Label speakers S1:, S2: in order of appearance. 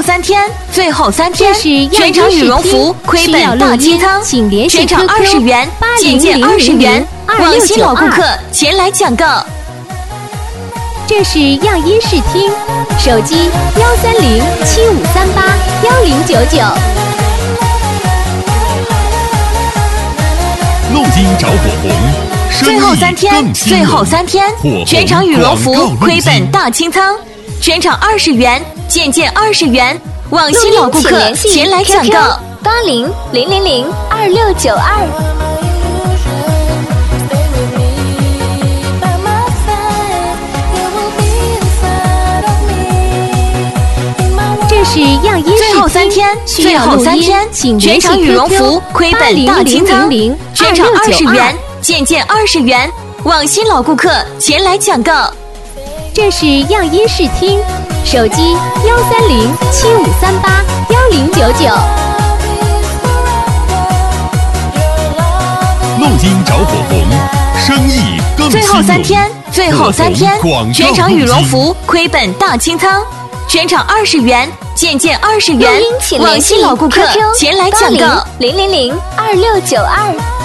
S1: 3天，最后3天，
S2: 这是
S1: 全场羽绒服、亏本大清仓，
S2: 请联系
S1: 全场
S2: QQ
S1: 20元，减价20元，往新老顾客前来抢购。
S2: 这是样音视听，手机13075381099。
S3: 路金着火红，
S1: 最后3天，最后3天，全场羽绒服、亏本大清仓，全场20元，减价20元，往新老顾客前来抢购。
S4: 8000002692。
S2: 这是样音视听，
S1: 最后3天，最后3天，全场羽绒服、亏本大清仓，全场20元，减价20元，往新老顾客前来抢购。
S2: 这是样音视听，手机13075381099。
S3: 路金着火红，生意更
S1: 最后3天，最后3天，全场羽绒服、亏本大清仓，全场20元，减价20元，往新老顾客前来抢购。
S4: 0002692。